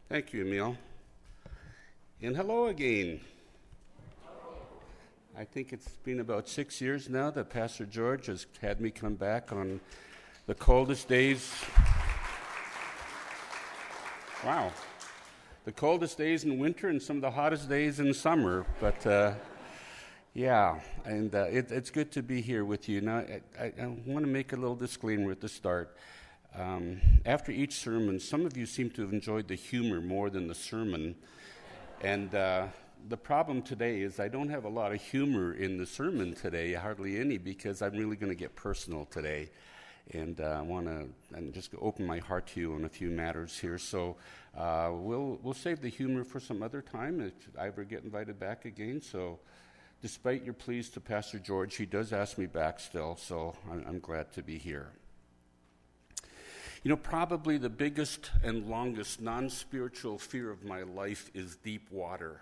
Thank you, Emil. And hello again. I think it's been about 6 years now that Pastor George has had me come back on the coldest days. Wow. The coldest days in winter and some of the hottest days in summer. But it's good to be here with you. Now, I want to make a little disclaimer at the start. After each sermon, some of you seem to have enjoyed the humor more than the sermon. And the problem today is I don't have a lot of humor in the sermon today, hardly any, because I'm really going to get personal today. And I want to just open my heart to you on a few matters here. So we'll save the humor for some other time if I ever get invited back again. So despite your pleas to Pastor George, he does ask me back still, so I'm glad to be here. You know, probably the biggest and longest non-spiritual fear of my life is deep water.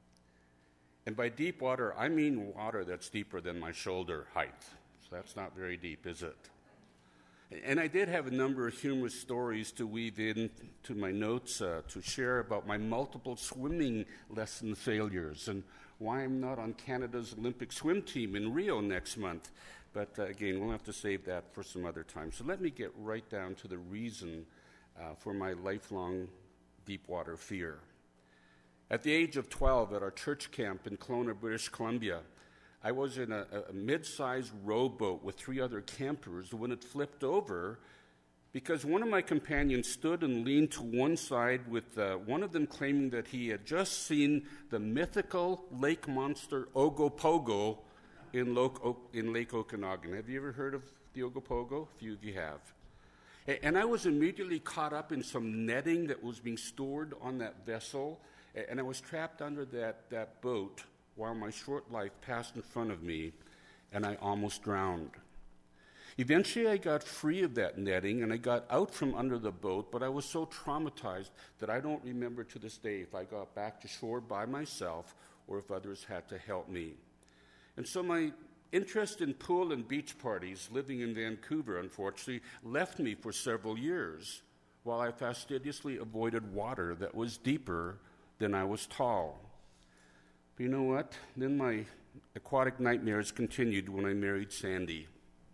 And by deep water, I mean water that's deeper than my shoulder height. So that's not very deep, is it? And I did have a number of humorous stories to weave in to my notes to share about my multiple swimming lesson failures and why I'm not on Canada's Olympic swim team in Rio next month. But again, we'll have to save that for some other time. So let me get right down to the reason for my lifelong deep water fear. At the age of 12 at our church camp in Kelowna, British Columbia, I was in a mid-sized rowboat with 3 other campers when it flipped over because one of my companions stood and leaned to one side with one of them claiming that he had just seen the mythical lake monster Ogopogo in Lake Okanagan. Have you ever heard of the Ogopogo? A few of you have. And I was immediately caught up in some netting that was being stored on that vessel, and I was trapped under that boat while my short life passed in front of me, and I almost drowned. Eventually, I got free of that netting, and I got out from under the boat, but I was so traumatized that I don't remember to this day if I got back to shore by myself or if others had to help me. And so my interest in pool and beach parties living in Vancouver, unfortunately, left me for several years while I fastidiously avoided water that was deeper than I was tall. But you know what? Then my aquatic nightmares continued when I married Sandy.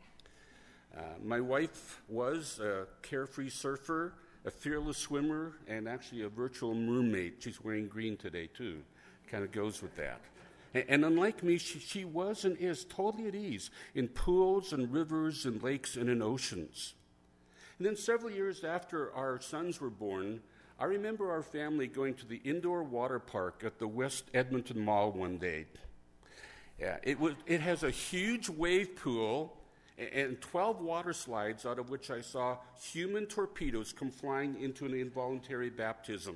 My wife was a carefree surfer, a fearless swimmer, and actually a virtual mermaid. She's wearing green today, too. Kind of goes with that. And unlike me, she was and is totally at ease in pools and rivers and lakes and in oceans. And then several years after our sons were born, I remember our family going to the indoor water park at the West Edmonton Mall one day. Yeah, it has a huge wave pool and 12 water slides, out of which I saw human torpedoes come flying into an involuntary baptism.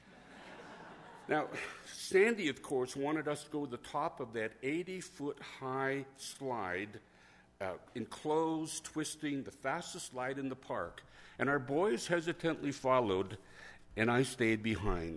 Now, Sandy, of course, wanted us to go to the top of that 80-foot-high slide, enclosed, twisting, the fastest slide in the park. And our boys hesitantly followed, and I stayed behind.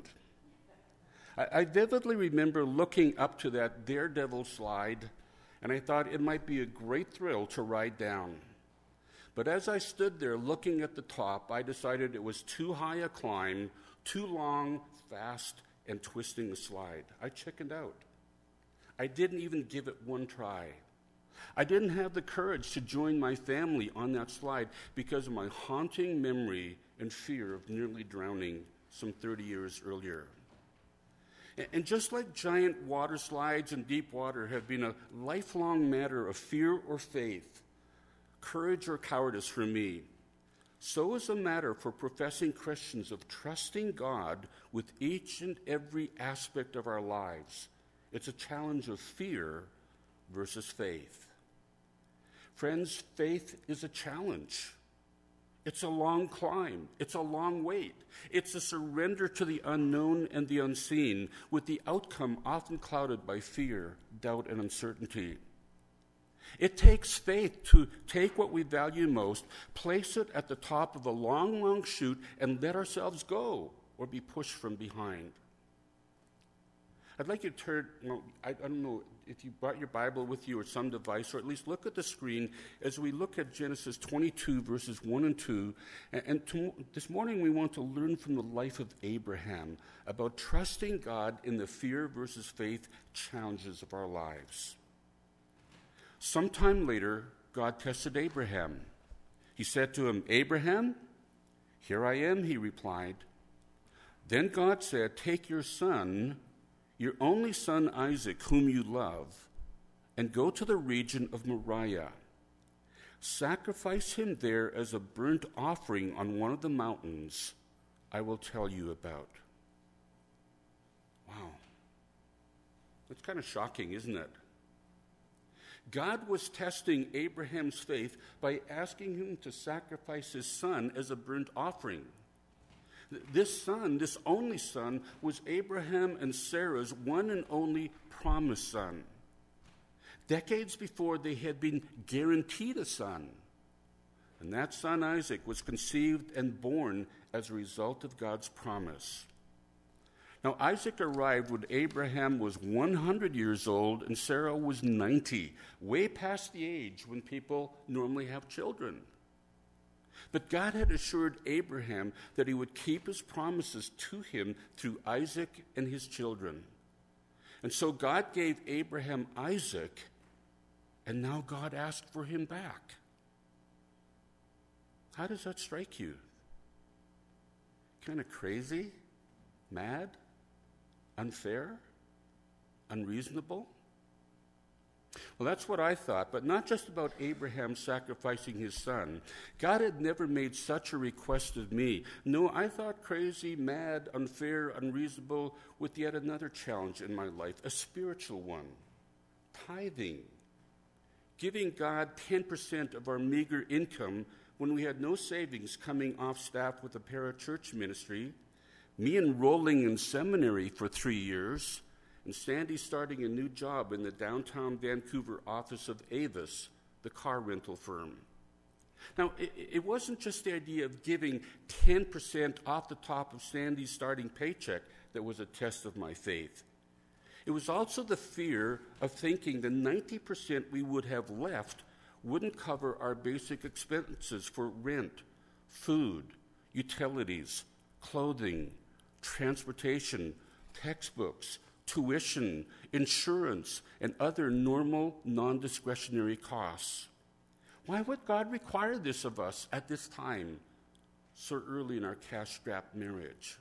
I vividly remember looking up to that daredevil slide, and I thought it might be a great thrill to ride down. But as I stood there looking at the top, I decided it was too high a climb, too long, fast, and twisting the slide. I chickened out. I didn't even give it one try. I didn't have the courage to join my family on that slide because of my haunting memory and fear of nearly drowning some 30 years earlier. And just like giant water slides in deep water have been a lifelong matter of fear or faith, courage or cowardice for me, so is a matter for professing Christians of trusting God with each and every aspect of our lives. It's a challenge of fear versus faith. Friends, faith is a challenge. It's a long climb. It's a long wait. It's a surrender to the unknown and the unseen, with the outcome often clouded by fear, doubt, and uncertainty. It takes faith to take what we value most, place it at the top of a long, long chute, and let ourselves go or be pushed from behind. I'd like you to turn, I don't know if you brought your Bible with you or some device, or at least look at the screen as we look at Genesis 22, verses 1 and 2. This morning we want to learn from the life of Abraham about trusting God in the fear versus faith challenges of our lives. Sometime later, God tested Abraham. He said to him, "Abraham?" "Here I am," he replied. Then God said, "Take your son, your only son Isaac, whom you love, and go to the region of Moriah. Sacrifice him there as a burnt offering on one of the mountains I will tell you about." Wow. That's kind of shocking, isn't it? God was testing Abraham's faith by asking him to sacrifice his son as a burnt offering. This son, this only son, was Abraham and Sarah's one and only promised son. Decades before, they had been guaranteed a son. And that son, Isaac, was conceived and born as a result of God's promise. Now, Isaac arrived when Abraham was 100 years old and Sarah was 90, way past the age when people normally have children. But God had assured Abraham that he would keep his promises to him through Isaac and his children. And so God gave Abraham Isaac, and now God asked for him back. How does that strike you? Kind of crazy? Mad? Unfair? Unreasonable? Well, that's what I thought, but not just about Abraham sacrificing his son. God had never made such a request of me. No, I thought crazy, mad, unfair, unreasonable with yet another challenge in my life, a spiritual one: tithing. Giving God 10% of our meager income when we had no savings, coming off staff with a parachurch ministry, me enrolling in seminary for 3 years, and Sandy starting a new job in the downtown Vancouver office of Avis, the car rental firm. Now, it wasn't just the idea of giving 10% off the top of Sandy's starting paycheck that was a test of my faith. It was also the fear of thinking the 90% we would have left wouldn't cover our basic expenses for rent, food, utilities, clothing, transportation, textbooks, tuition, insurance, and other normal, non-discretionary costs. Why would God require this of us at this time, so early in our cash-strapped marriage?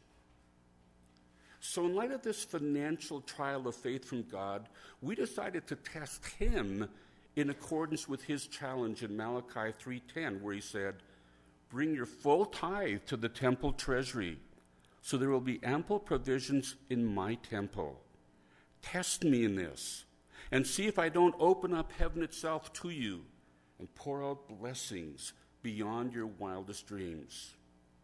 So in light of this financial trial of faith from God, we decided to test him in accordance with his challenge in Malachi 3:10, where he said, "Bring your full tithe to the temple treasury, so there will be ample provisions in my temple. Test me in this, and see if I don't open up heaven itself to you and pour out blessings beyond your wildest dreams."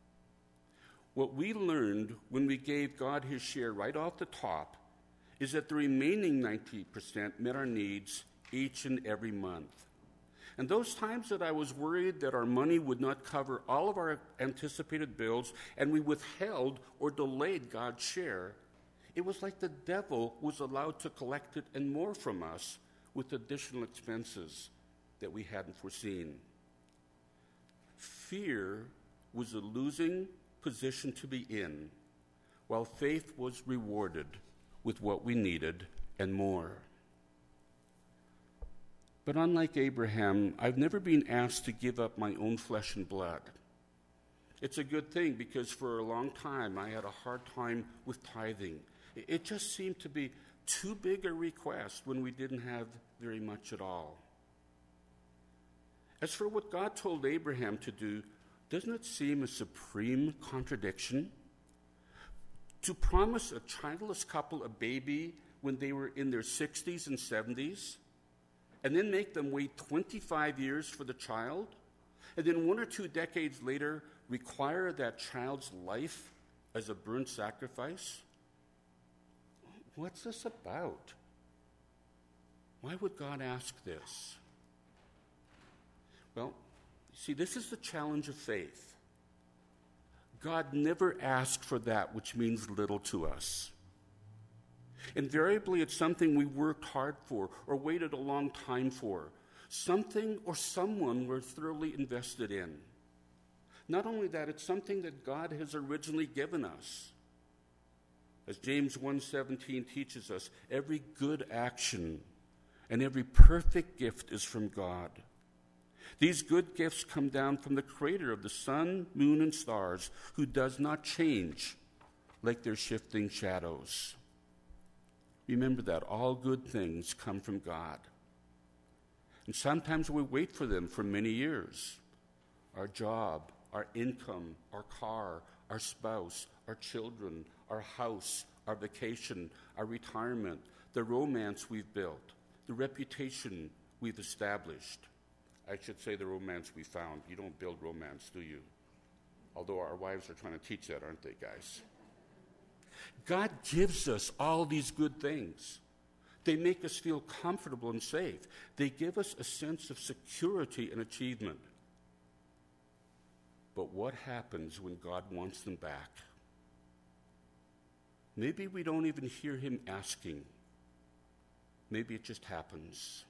What we learned when we gave God his share right off the top is that the remaining 90% met our needs each and every month. And those times that I was worried that our money would not cover all of our anticipated bills and we withheld or delayed God's share, it was like the devil was allowed to collect it and more from us with additional expenses that we hadn't foreseen. Fear was a losing position to be in, while faith was rewarded with what we needed and more. But unlike Abraham, I've never been asked to give up my own flesh and blood. It's a good thing, because for a long time I had a hard time with tithing. It just seemed to be too big a request when we didn't have very much at all. As for what God told Abraham to do, doesn't it seem a supreme contradiction? To promise a childless couple a baby when they were in their 60s and 70s, and then make them wait 25 years for the child, and then 1 or 2 decades later require that child's life as a burnt sacrifice? What's this about? Why would God ask this? Well, see, this is the challenge of faith. God never asked for that which means little to us. Invariably, it's something we worked hard for or waited a long time for, something or someone we're thoroughly invested in. Not only that, it's something that God has originally given us. As James 1:17 teaches us, every good action and every perfect gift is from God. These good gifts come down from the Creator of the sun, moon, and stars, who does not change like their shifting shadows. Remember that all good things come from God. And sometimes we wait for them for many years. Our job, our income, our car, our spouse, our children, our house, our vacation, our retirement, the romance we've built, the reputation we've established. I should say the romance we found. You don't build romance, do you? Although our wives are trying to teach that, aren't they, guys? God gives us all these good things. They make us feel comfortable and safe. They give us a sense of security and achievement. But what happens when God wants them back? Maybe we don't even hear him asking. Maybe it just happens.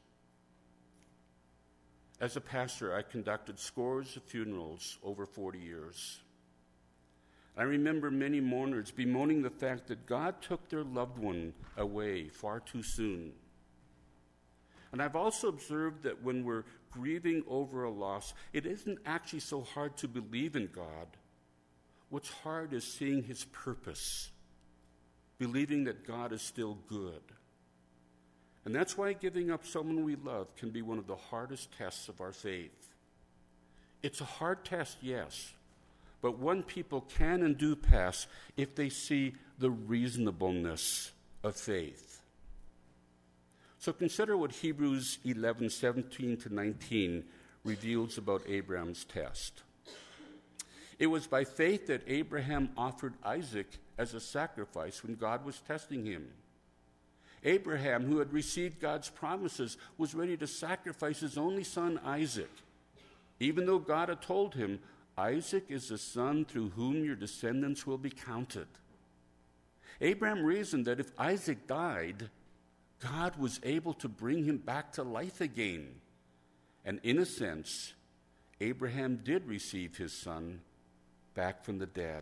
As a pastor, I conducted scores of funerals over 40 years. I remember many mourners bemoaning the fact that God took their loved one away far too soon. And I've also observed that when we're grieving over a loss, it isn't actually so hard to believe in God. What's hard is seeing his purpose, believing that God is still good. And that's why giving up someone we love can be one of the hardest tests of our faith. It's a hard test, yes, but one people can and do pass if they see the reasonableness of faith. So consider what Hebrews 11:17-19 reveals about Abraham's test. It was by faith that Abraham offered Isaac as a sacrifice when God was testing him. Abraham, who had received God's promises, was ready to sacrifice his only son, Isaac, even though God had told him, Isaac is the son through whom your descendants will be counted. Abraham reasoned that if Isaac died, God was able to bring him back to life again. And in a sense, Abraham did receive his son back from the dead.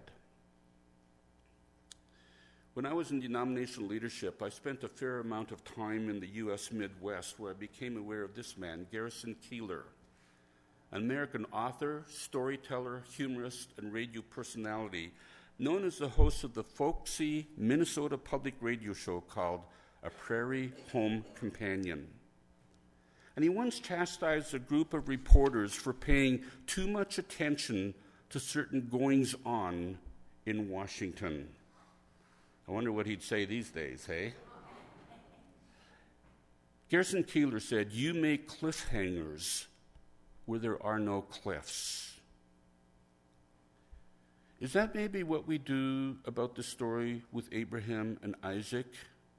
When I was in denominational leadership, I spent a fair amount of time in the U.S. Midwest, where I became aware of this man, Garrison Keillor, an American author, storyteller, humorist, and radio personality, known as the host of the folksy Minnesota public radio show called A Prairie Home Companion. And he once chastised a group of reporters for paying too much attention to certain goings-on in Washington. I wonder what he'd say these days, hey? Garrison Keillor said, "You make cliffhangers where there are no cliffs." Is that maybe what we do about the story with Abraham and Isaac?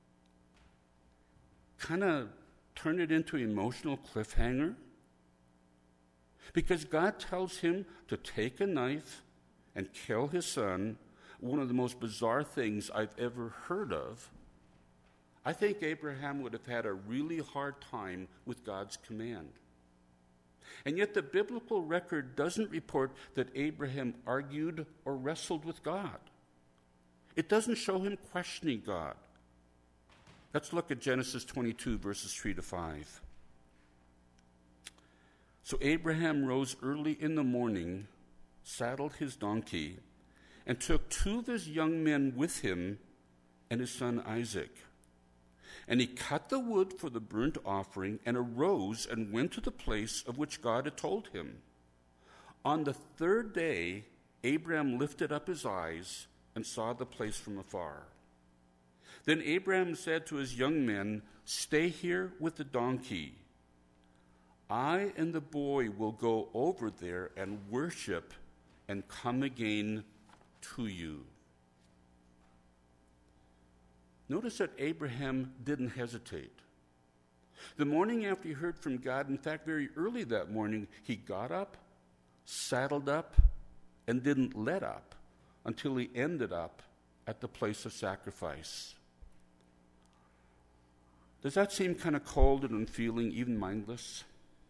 Kind of turn it into an emotional cliffhanger? Because God tells him to take a knife and kill his son, one of the most bizarre things I've ever heard of. I think Abraham would have had a really hard time with God's command. And yet the biblical record doesn't report that Abraham argued or wrestled with God. It doesn't show him questioning God. Let's look at Genesis 22, verses 3-5. So Abraham rose early in the morning, saddled his donkey, and took two of his young men with him and his son Isaac. And he cut the wood for the burnt offering and arose and went to the place of which God had told him. On the third day, Abraham lifted up his eyes and saw the place from afar. Then Abraham said to his young men, "Stay here with the donkey. I and the boy will go over there and worship and come again to you." Notice that Abraham didn't hesitate. The morning after he heard from God, in fact, very early that morning, he got up, saddled up, and didn't let up until he ended up at the place of sacrifice. Does that seem kind of cold and unfeeling, even mindless?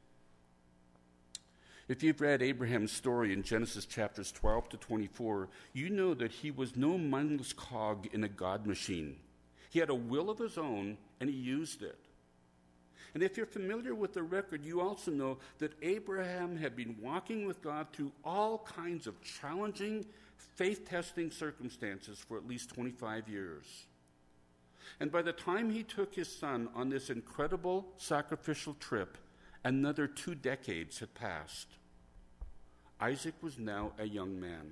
If you've read Abraham's story in Genesis chapters 12 to 24, you know that he was no mindless cog in a God machine. He had a will of his own, and he used it. And if you're familiar with the record, you also know that Abraham had been walking with God through all kinds of challenging, faith-testing circumstances for at least 25 years. And by the time he took his son on this incredible sacrificial trip, another 2 decades had passed. Isaac was now a young man.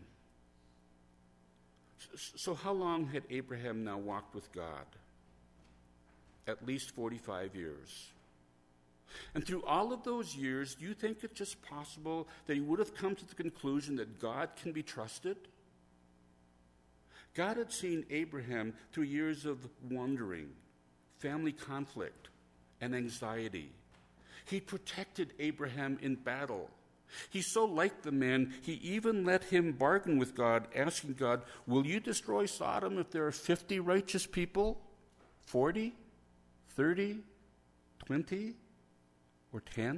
So how long had Abraham now walked with God? At least 45 years. And through all of those years, do you think it's just possible that he would have come to the conclusion that God can be trusted? God had seen Abraham through years of wandering, family conflict, and anxiety. He protected Abraham in battle. He so liked the man, he even let him bargain with God, asking God, will you destroy Sodom if there are 50 righteous people? 40? 30? 20? Or 10?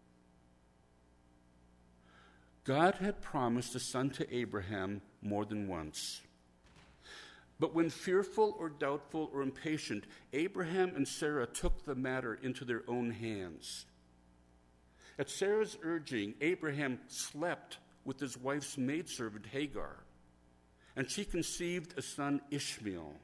God had promised a son to Abraham more than once. But when fearful or doubtful or impatient, Abraham and Sarah took the matter into their own hands. At Sarah's urging, Abraham slept with his wife's maidservant Hagar, and she conceived a son, Ishmael.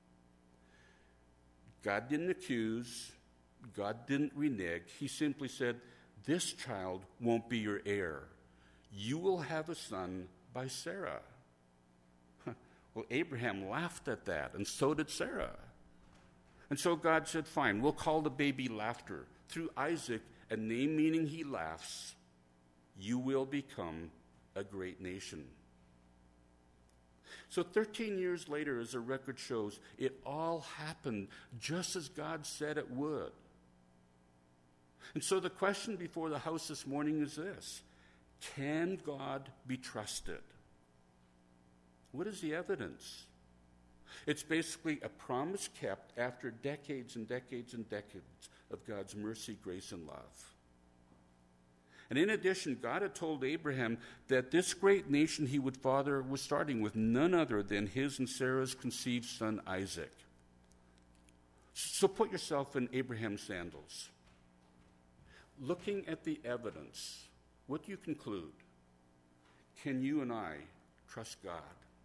God didn't accuse, God didn't renege. He simply said, this child won't be your heir. You will have a son by Sarah. Well, Abraham laughed at that, and so did Sarah. And so God said, fine, we'll call the baby Laughter. Through Isaac, a name meaning he laughs, you will become a great nation. So 13 years later, as the record shows, it all happened just as God said it would. And so the question before the house this morning is this: can God be trusted? What is the evidence? It's basically a promise kept after decades and decades and decades of God's mercy, grace, and love. And in addition, God had told Abraham that this great nation he would father was starting with none other than his and Sarah's conceived son, Isaac. So put yourself in Abraham's sandals. Looking at the evidence, what do you conclude? Can you and I trust God?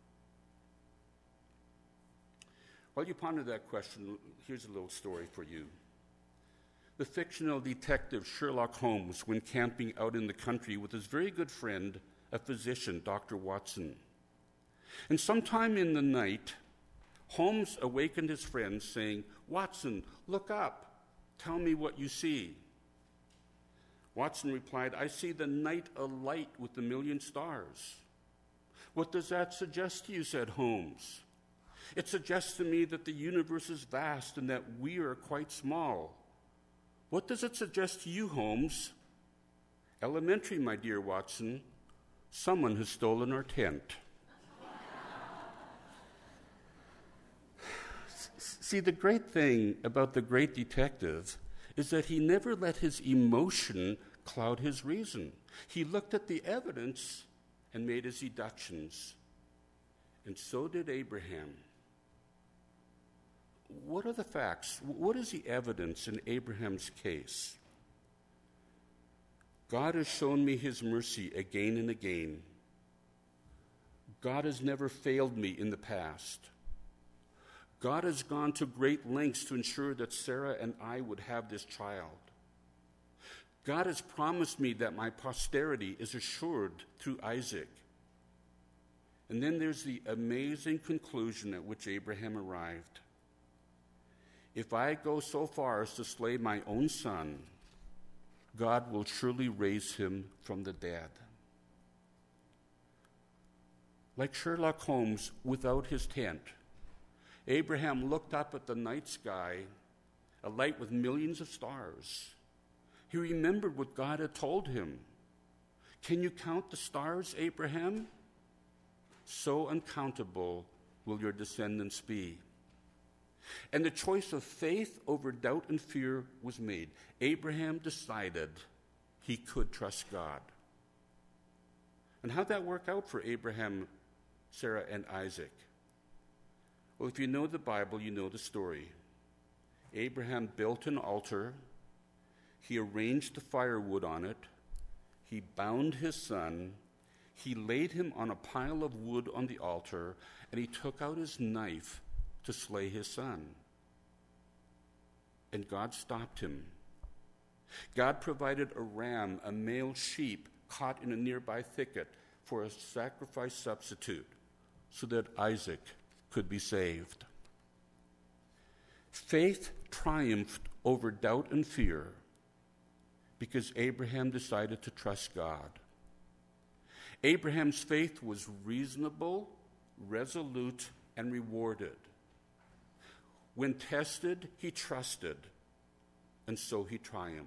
While you ponder that question, here's a little story for you. The fictional detective Sherlock Holmes, when camping out in the country with his very good friend, a physician, Dr. Watson. And sometime in the night, Holmes awakened his friend saying, "Watson, look up. Tell me what you see." Watson replied, "I see the night alight with a million stars." "What does that suggest to you?" said Holmes. "It suggests to me that the universe is vast and that we are quite small." "What does it suggest to you, Holmes?" "Elementary, my dear Watson. Someone has stolen our tent." See, the great thing about the great detective is that he never let his emotion cloud his reason. He looked at the evidence and made his deductions. And so did Abraham. What are the facts? What is the evidence in Abraham's case? God has shown me his mercy again and again. God has never failed me in the past. God has gone to great lengths to ensure that Sarah and I would have this child. God has promised me that my posterity is assured through Isaac. And then there's the amazing conclusion at which Abraham arrived. If I go so far as to slay my own son, God will surely raise him from the dead. Like Sherlock Holmes without his tent, Abraham looked up at the night sky, alight with millions of stars. He remembered what God had told him. "Can you count the stars, Abraham? So uncountable will your descendants be." And the choice of faith over doubt and fear was made. Abraham decided he could trust God. And how'd that work out for Abraham, Sarah, and Isaac? Well, if you know the Bible, you know the story. Abraham built an altar. He arranged the firewood on it. He bound his son. He laid him on a pile of wood on the altar, and he took out his knife to slay his son. And God stopped him. God provided a ram, a male sheep, caught in a nearby thicket for a sacrifice substitute so that Isaac could be saved. Faith triumphed over doubt and fear because Abraham decided to trust God. Abraham's faith was reasonable, resolute, and rewarded. When tested, he trusted, and so he triumphed.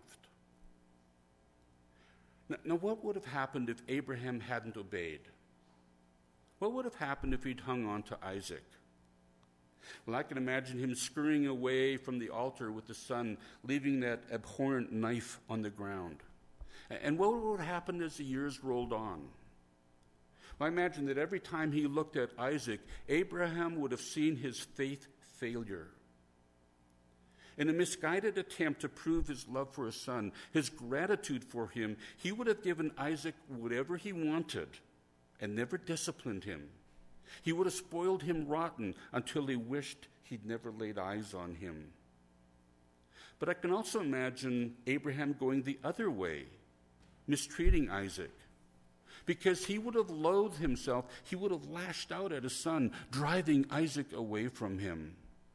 Now, what would have happened if Abraham hadn't obeyed? What would have happened if he'd hung on to Isaac? Well, I can imagine him scurrying away from the altar with the son, leaving that abhorrent knife on the ground. And what would have happened as the years rolled on? Well, I imagine that every time he looked at Isaac, Abraham would have seen his faith failure. In a misguided attempt to prove his love for his son, his gratitude for him, he would have given Isaac whatever he wanted and never disciplined him. He would have spoiled him rotten until he wished he'd never laid eyes on him. But I can also imagine Abraham going the other way, mistreating Isaac. Because he would have loathed himself, he would have lashed out at his son, driving Isaac away from him.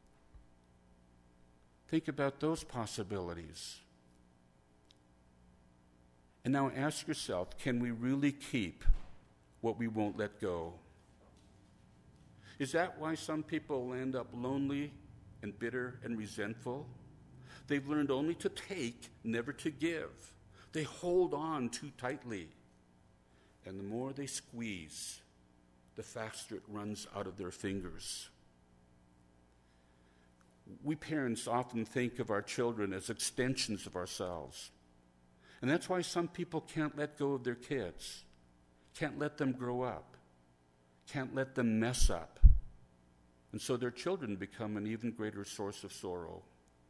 Think about those possibilities. And now ask yourself, can we really keep what we won't let go? Is that why some people end up lonely and bitter and resentful? They've learned only to take, never to give. They hold on too tightly. And the more they squeeze, the faster it runs out of their fingers. We parents often think of our children as extensions of ourselves. And that's why some people can't let go of their kids, can't let them grow up, can't let them mess up. And so their children become an even greater source of sorrow.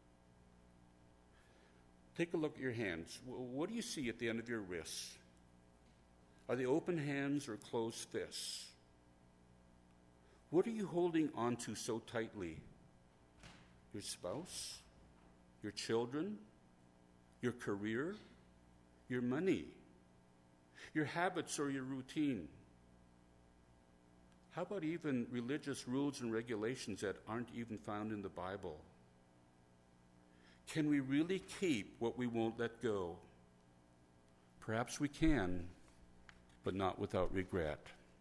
Take a look at your hands. What do you see at the end of your wrists? Are they open hands or closed fists? What are you holding on to so tightly? Your spouse? Your children? Your career? Your money? Your habits or your routine? How about even religious rules and regulations that aren't even found in the Bible? Can we really keep what we won't let go? Perhaps we can, but not without regret.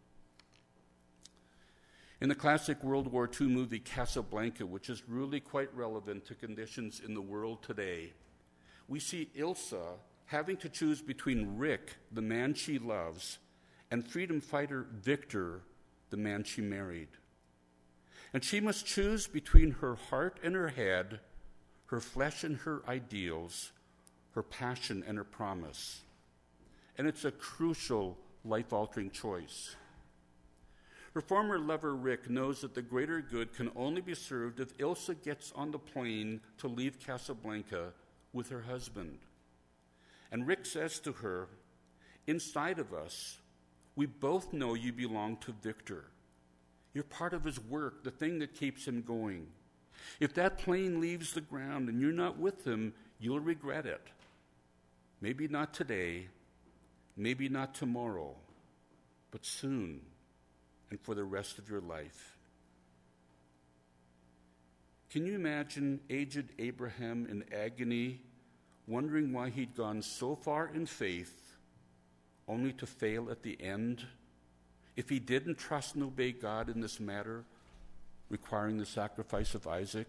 In the classic World War II movie Casablanca, which is really quite relevant to conditions in the world today, we see Ilsa having to choose between Rick, the man she loves, and freedom fighter Victor, the man she married. And she must choose between her heart and her head, her flesh and her ideals, her passion and her promise. And it's a crucial, life-altering choice. Her former lover, Rick, knows that the greater good can only be served if Ilsa gets on the plane to leave Casablanca with her husband. And Rick says to her, "Inside of us, we both know you belong to Victor. You're part of his work, the thing that keeps him going. If that plane leaves the ground and you're not with him, you'll regret it. Maybe not today, maybe not tomorrow, but soon and for the rest of your life." Can you imagine aged Abraham in agony, wondering why he'd gone so far in faith, only to fail at the end? If he didn't trust and obey God in this matter, requiring the sacrifice of Isaac?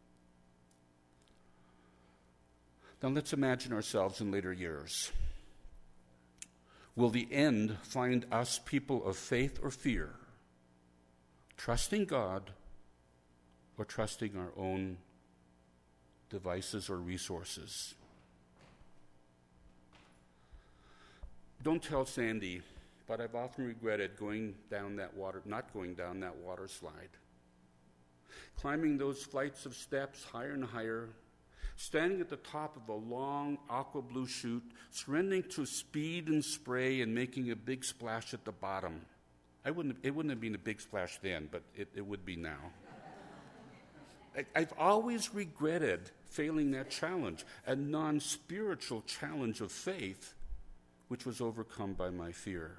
Now let's imagine ourselves in later years. Will the end find us people of faith or fear, trusting God, or trusting our own devices or resources. Don't tell Sandy, but I've often regretted not going down that water slide. Climbing those flights of steps higher and higher, standing at the top of a long aqua blue chute, surrendering to speed and spray and making a big splash at the bottom. It wouldn't have been a big splash then, but it would be now. I've always regretted failing that challenge, a non-spiritual challenge of faith, which was overcome by my fear.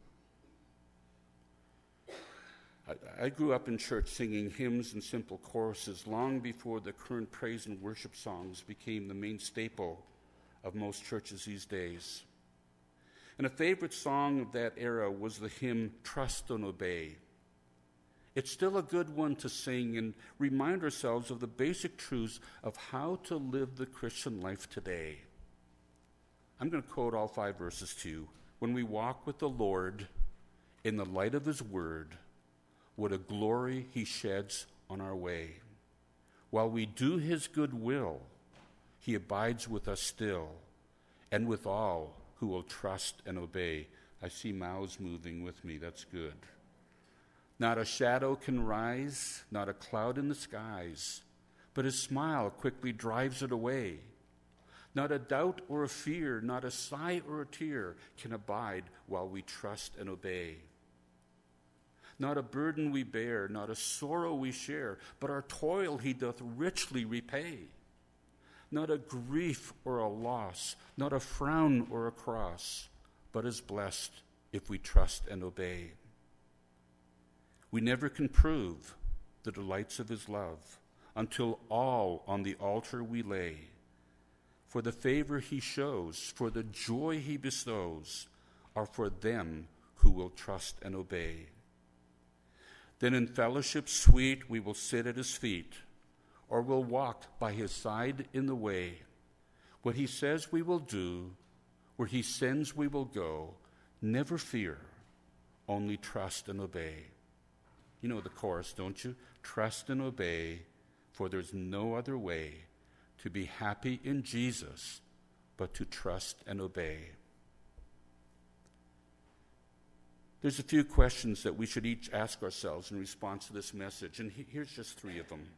I grew up in church singing hymns and simple choruses long before the current praise and worship songs became the main staple of most churches these days. And a favorite song of that era was the hymn, Trust and Obey. It's still a good one to sing and remind ourselves of the basic truths of how to live the Christian life today. I'm going to quote all 5 verses to you. When we walk with the Lord in the light of his word, what a glory he sheds on our way. While we do his good will, he abides with us still, and with all who will trust and obey. I see mouths moving with me. That's good. Not a shadow can rise, not a cloud in the skies, but his smile quickly drives it away. Not a doubt or a fear, not a sigh or a tear can abide while we trust and obey. Not a burden we bear, not a sorrow we share, but our toil he doth richly repay. Not a grief or a loss, not a frown or a cross, but is blessed if we trust and obey. We never can prove the delights of his love until all on the altar we lay. For the favor he shows, for the joy he bestows, are for them who will trust and obey. Then in fellowship sweet we will sit at his feet, or will walk by his side in the way. What he says we will do, where he sends we will go. Never fear, only trust and obey. You know the chorus, don't you? Trust and obey, for there's no other way to be happy in Jesus but to trust and obey. There's a few questions that we should each ask ourselves in response to this message, and here's just 3 of them.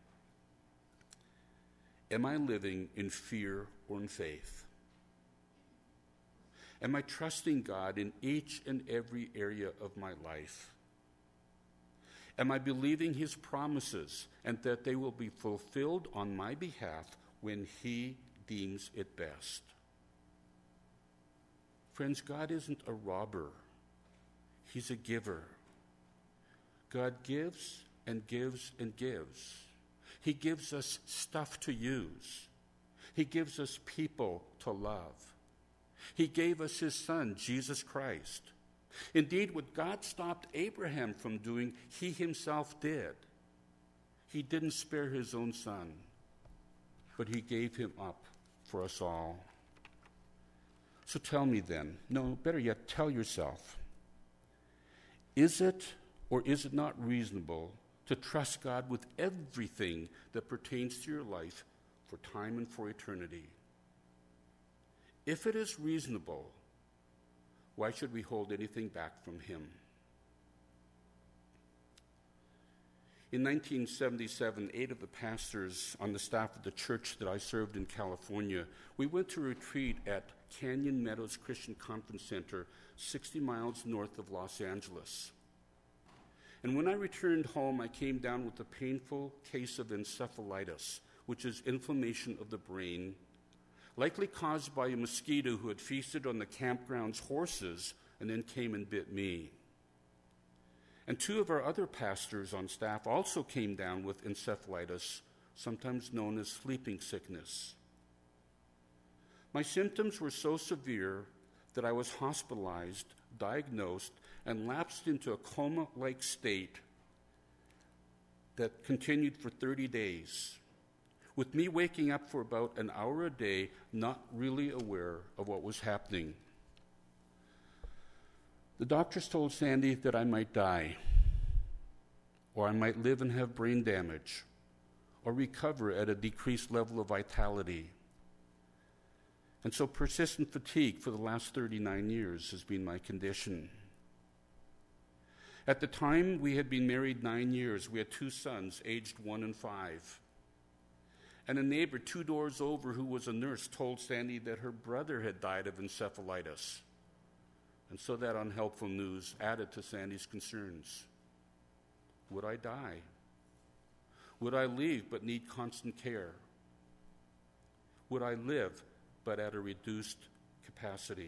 Am I living in fear or in faith? Am I trusting God in each and every area of my life? Am I believing his promises and that they will be fulfilled on my behalf when he deems it best? Friends, God isn't a robber. He's a giver. God gives and gives and gives. He gives us stuff to use. He gives us people to love. He gave us his son, Jesus Christ. Indeed, what God stopped Abraham from doing, he himself did. He didn't spare his own son, but he gave him up for us all. So tell me then, no, better yet, tell yourself, is it or is it not reasonable to trust God with everything that pertains to your life for time and for eternity? If it is reasonable, why should we hold anything back from him? In 1977, 8 of the pastors on the staff of the church that I served in California, we went to a retreat at Canyon Meadows Christian Conference Center, 60 miles north of Los Angeles. And when I returned home, I came down with a painful case of encephalitis, which is inflammation of the brain, likely caused by a mosquito who had feasted on the campground's horses and then came and bit me. And 2 of our other pastors on staff also came down with encephalitis, sometimes known as sleeping sickness. My symptoms were so severe that I was hospitalized, diagnosed, and lapsed into a coma-like state that continued for 30 days, with me waking up for about an hour a day, not really aware of what was happening. The doctors told Sandy that I might die, or I might live and have brain damage, or recover at a decreased level of vitality. And so persistent fatigue for the last 39 years has been my condition. At the time we had been married 9 years, we had 2 sons, aged 1 and 5. And a neighbor 2 doors over who was a nurse told Sandy that her brother had died of encephalitis. And so that unhelpful news added to Sandy's concerns. Would I die? Would I leave but need constant care? Would I live but at a reduced capacity?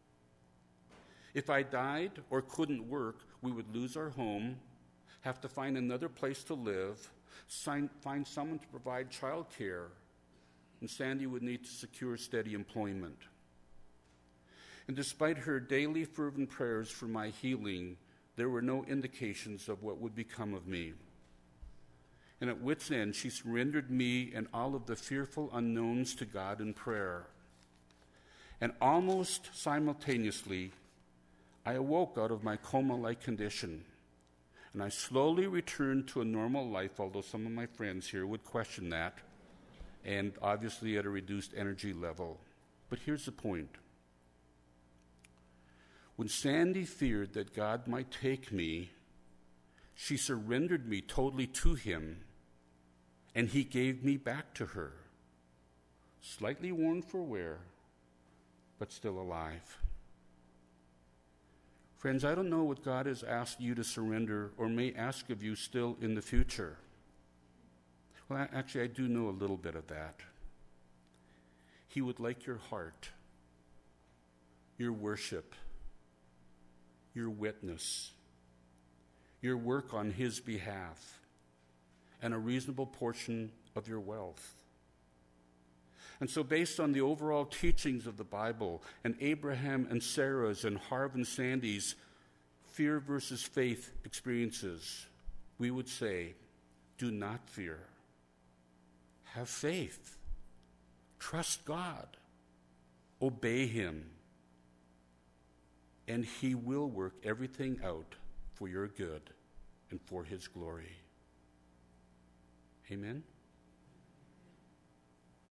If I died or couldn't work, we would lose our home, have to find another place to live, find someone to provide child care, and Sandy would need to secure steady employment. And despite her daily fervent prayers for my healing, there were no indications of what would become of me. And at wit's end, she surrendered me and all of the fearful unknowns to God in prayer. And almost simultaneously, I awoke out of my coma-like condition, and I slowly returned to a normal life, although some of my friends here would question that, and obviously at a reduced energy level. But here's the point. When Sandy feared that God might take me, she surrendered me totally to him, and he gave me back to her, slightly worn for wear, but still alive. Friends, I don't know what God has asked you to surrender or may ask of you still in the future. Well, actually, I do know a little bit of that. He would like your heart, your worship, your witness, your work on his behalf, and a reasonable portion of your wealth. And so based on the overall teachings of the Bible and Abraham and Sarah's and Harv and Sandy's fear versus faith experiences, we would say, do not fear. Have faith. Trust God. Obey him. And he will work everything out for your good and for his glory. Amen?